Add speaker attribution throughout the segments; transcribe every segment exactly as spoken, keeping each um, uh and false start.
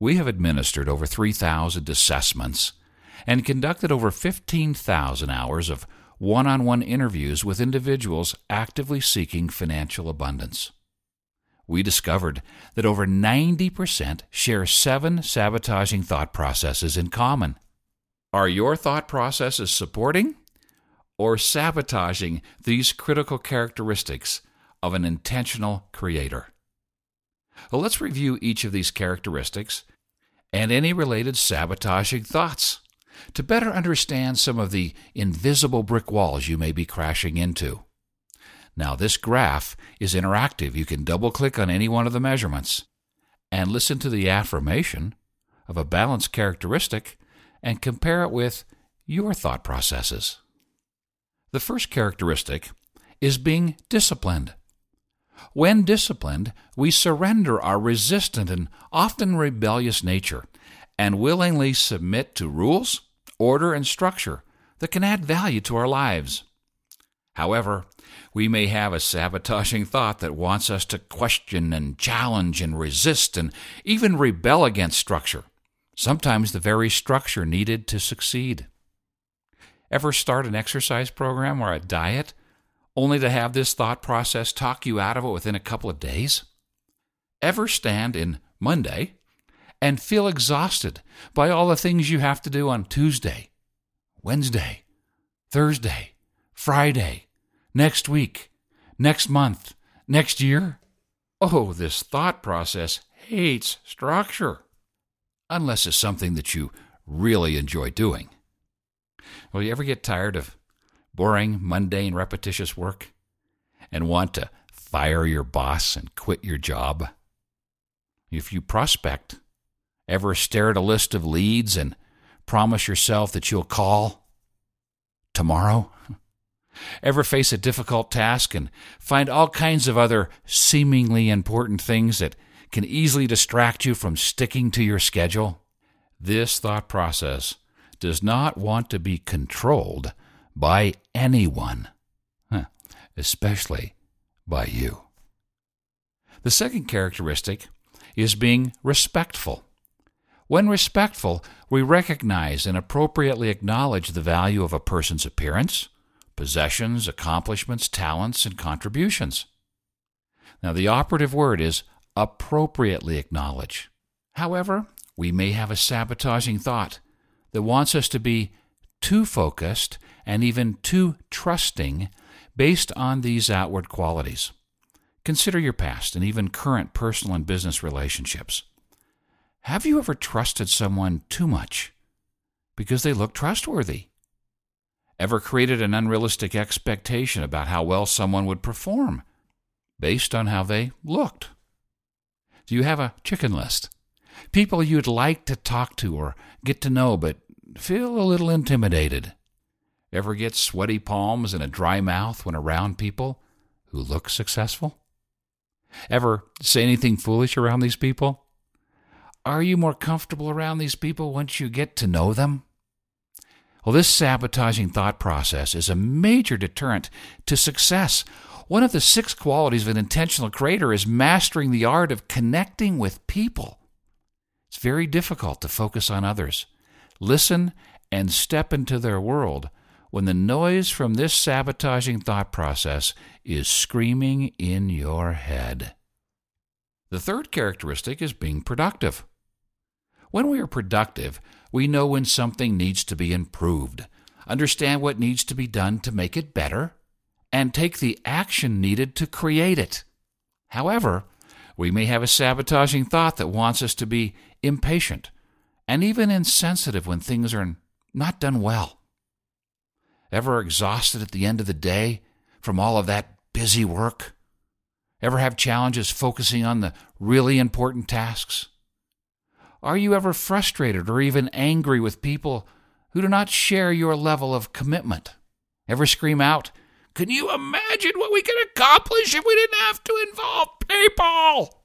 Speaker 1: We have administered over three thousand assessments and conducted over fifteen thousand hours of one-on-one interviews with individuals actively seeking financial abundance. We discovered that over ninety percent share seven sabotaging thought processes in common. Are your thought processes supporting or sabotaging these critical characteristics of an intentional creator? Well, let's review each of these characteristics and any related sabotaging thoughts to better understand some of the invisible brick walls you may be crashing into. Now, this graph is interactive. You can double-click on any one of the measurements and listen to the affirmation of a balanced characteristic and compare it with your thought processes. The first characteristic is being disciplined. When disciplined, we surrender our resistant and often rebellious nature and willingly submit to rules, order, and structure that can add value to our lives. However, we may have a sabotaging thought that wants us to question and challenge and resist and even rebel against structure, sometimes the very structure needed to succeed. Ever start an exercise program or a diet only to have this thought process talk you out of it within a couple of days? Ever stand in Monday and feel exhausted by all the things you have to do on Tuesday, Wednesday, Thursday, Friday, next week, next month, next year? Oh, this thought process hates structure, unless it's something that you really enjoy doing. Will you ever get tired of boring, mundane, repetitious work and want to fire your boss and quit your job? If you prospect, ever stare at a list of leads and promise yourself that you'll call tomorrow? Ever face a difficult task and find all kinds of other seemingly important things that can easily distract you from sticking to your schedule? This thought process does not want to be controlled by anyone, especially by you. The second characteristic is being respectful. When respectful, we recognize and appropriately acknowledge the value of a person's appearance, possessions, accomplishments, talents, and contributions. Now, the operative word is appropriately acknowledge. However, we may have a sabotaging thought that wants us to be too focused and even too trusting based on these outward qualities. Consider your past and even current personal and business relationships. Have you ever trusted someone too much because they look trustworthy? Ever created an unrealistic expectation about how well someone would perform based on how they looked? Do you have a chicken list? People you'd like to talk to or get to know but feel a little intimidated? Ever get sweaty palms and a dry mouth when around people who look successful? Ever say anything foolish around these people? Are you more comfortable around these people once you get to know them? Well, this sabotaging thought process is a major deterrent to success. One of the six qualities of an intentional creator is mastering the art of connecting with people. It's very difficult to focus on others, listen, and step into their world when the noise from this sabotaging thought process is screaming in your head. The third characteristic is being productive. When we are productive, we know when something needs to be improved, understand what needs to be done to make it better, and take the action needed to create it. However, we may have a sabotaging thought that wants us to be impatient and even insensitive when things are not done well. Ever exhausted at the end of the day from all of that busy work? Ever have challenges focusing on the really important tasks? Are you ever frustrated or even angry with people who do not share your level of commitment? Ever scream out, "Can you imagine what we could accomplish if we didn't have to involve people?"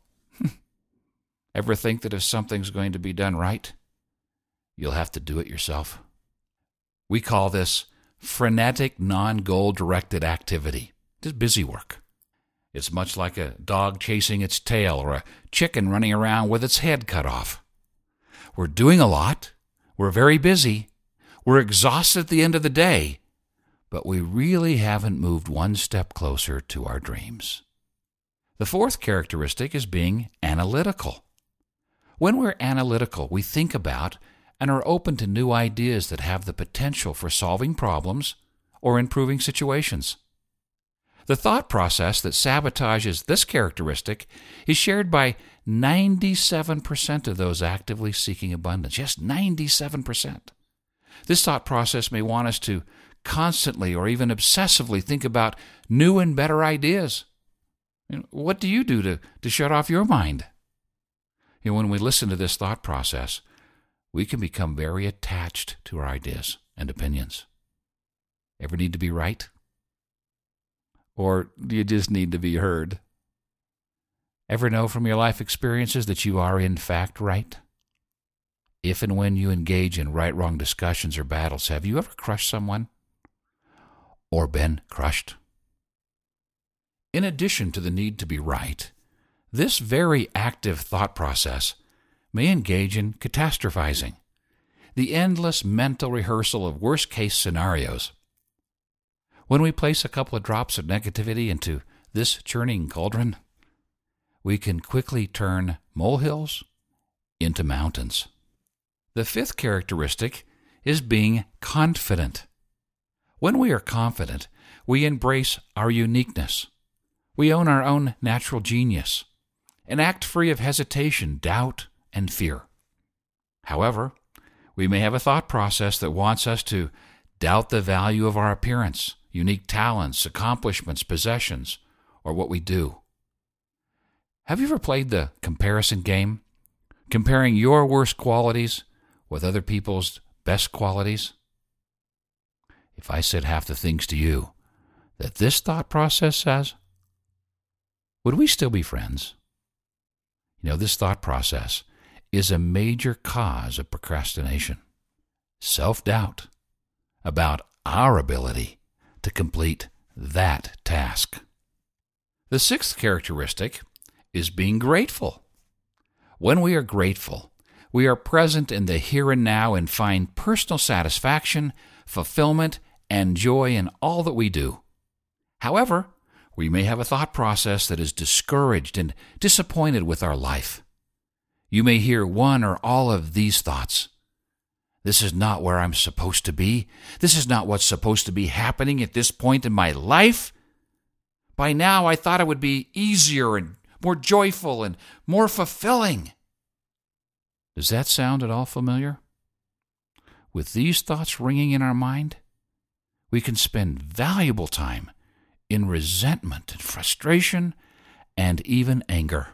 Speaker 1: Ever think that if something's going to be done right, you'll have to do it yourself? We call this frenetic, non-goal-directed activity, just busy work. It's much like a dog chasing its tail or a chicken running around with its head cut off. We're doing a lot. We're very busy. We're exhausted at the end of the day. But we really haven't moved one step closer to our dreams. The fourth characteristic is being analytical. When we're analytical, we think about and are open to new ideas that have the potential for solving problems or improving situations. The thought process that sabotages this characteristic is shared by ninety-seven percent of those actively seeking abundance. Yes, ninety-seven percent. This thought process may want us to constantly or even obsessively think about new and better ideas. You know, what do you do to, to shut off your mind? You know, when we listen to this thought process, we can become very attached to our ideas and opinions. Ever need to be right? Or do you just need to be heard? Ever know from your life experiences that you are in fact right? If and when you engage in right-wrong discussions or battles, have you ever crushed someone? Or been crushed? In addition to the need to be right, this very active thought process may engage in catastrophizing, the endless mental rehearsal of worst-case scenarios. When we place a couple of drops of negativity into this churning cauldron, we can quickly turn molehills into mountains. The fifth characteristic is being confident. When we are confident, we embrace our uniqueness. We own our own natural genius and act free of hesitation, doubt, and fear. However, we may have a thought process that wants us to doubt the value of our appearance, unique talents, accomplishments, possessions, or what we do. Have you ever played the comparison game, comparing your worst qualities with other people's best qualities? If I said half the things to you that this thought process says, would we still be friends? You know, this thought process is a major cause of procrastination, self-doubt about our ability to complete that task. The sixth characteristic is being grateful. When we are grateful, we are present in the here and now and find personal satisfaction, fulfillment, and joy in all that we do. However, we may have a thought process that is discouraged and disappointed with our life. You may hear one or all of these thoughts. This is not where I'm supposed to be. This is not what's supposed to be happening at this point in my life. By now, I thought it would be easier and more joyful and more fulfilling. Does that sound at all familiar? With these thoughts ringing in our mind, we can spend valuable time in resentment and frustration and even anger.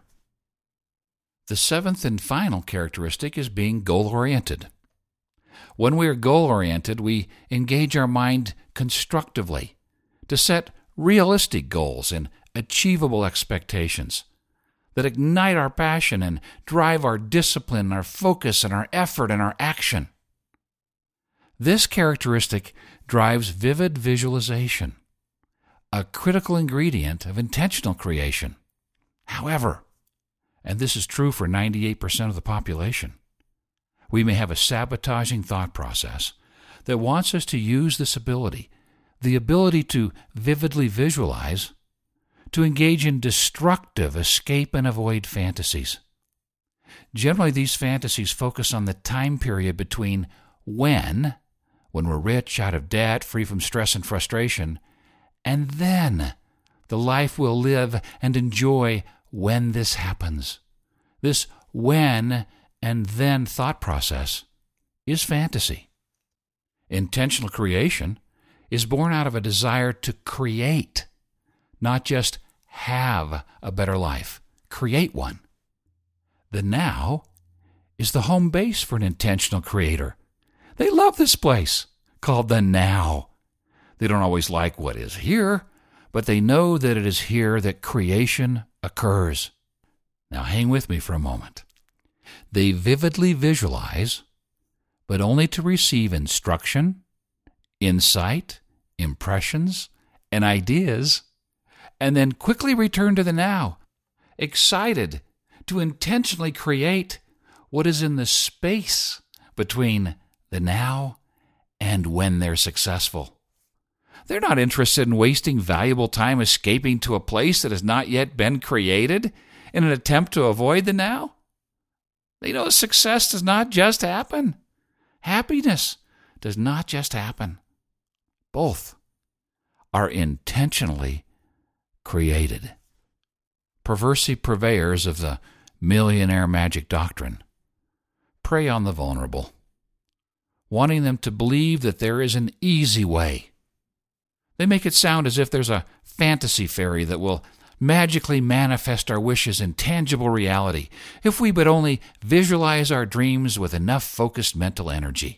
Speaker 1: The seventh and final characteristic is being goal-oriented. When we are goal-oriented, we engage our mind constructively to set realistic goals and achievable expectations that ignite our passion and drive our discipline, our focus, and our effort and our action. This characteristic drives vivid visualization, a critical ingredient of intentional creation. However, and this is true for ninety-eight percent of the population, we may have a sabotaging thought process that wants us to use this ability, the ability to vividly visualize, to engage in destructive escape and avoid fantasies. Generally, these fantasies focus on the time period between when, when we're rich, out of debt, free from stress and frustration, and then the life we'll live and enjoy when this happens. This when and then thought process is fantasy. Intentional creation is born out of a desire to create, not just have a better life. Create one. The now is the home base for an intentional creator. They love this place called the now. They don't always like what is here, but they know that it is here that creation occurs. Now hang with me for a moment. They vividly visualize, but only to receive instruction, insight, impressions, and ideas, and then quickly return to the now, excited to intentionally create what is in the space between the now and when they're successful. They're not interested in wasting valuable time escaping to a place that has not yet been created in an attempt to avoid the now. They know success does not just happen. Happiness does not just happen. Both are intentionally created. Perversity purveyors of the millionaire magic doctrine prey on the vulnerable, wanting them to believe that there is an easy way. They make it sound as if there's a fantasy fairy that will magically manifest our wishes in tangible reality if we but only visualize our dreams with enough focused mental energy.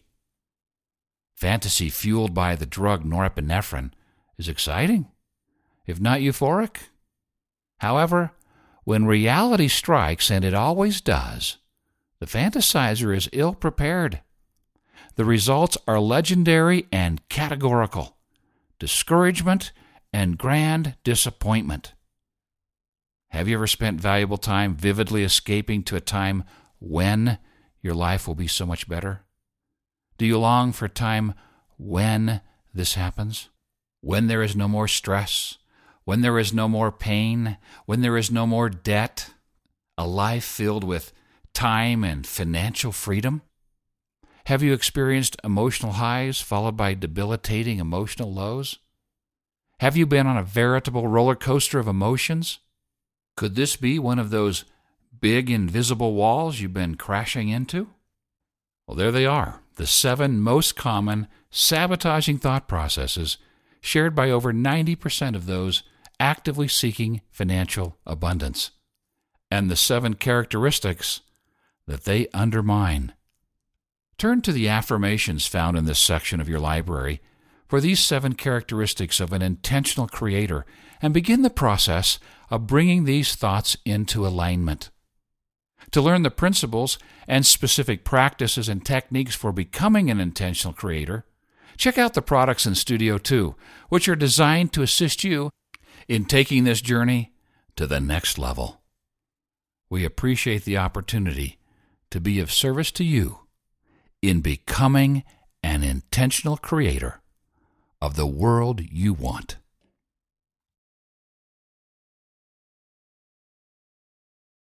Speaker 1: Fantasy fueled by the drug norepinephrine is exciting, if not euphoric. However, when reality strikes, and it always does, the fantasizer is ill-prepared. The results are legendary and categorical: discouragement and grand disappointment. Have you ever spent valuable time vividly escaping to a time when your life will be so much better? Do you long for a time when this happens? When there is no more stress? When there is no more pain? When there is no more debt? A life filled with time and financial freedom? Have you experienced emotional highs followed by debilitating emotional lows? Have you been on a veritable roller coaster of emotions? Could this be one of those big invisible walls you've been crashing into? Well, there they are, the seven most common sabotaging thought processes shared by over ninety percent of those actively seeking financial abundance, and the seven characteristics that they undermine. Turn to the affirmations found in this section of your library for these seven characteristics of an intentional creator and begin the process of bringing these thoughts into alignment. To learn the principles and specific practices and techniques for becoming an intentional creator, check out the products in Studio two, which are designed to assist you in taking this journey to the next level. We appreciate the opportunity to be of service to you in becoming an intentional creator of the world you want.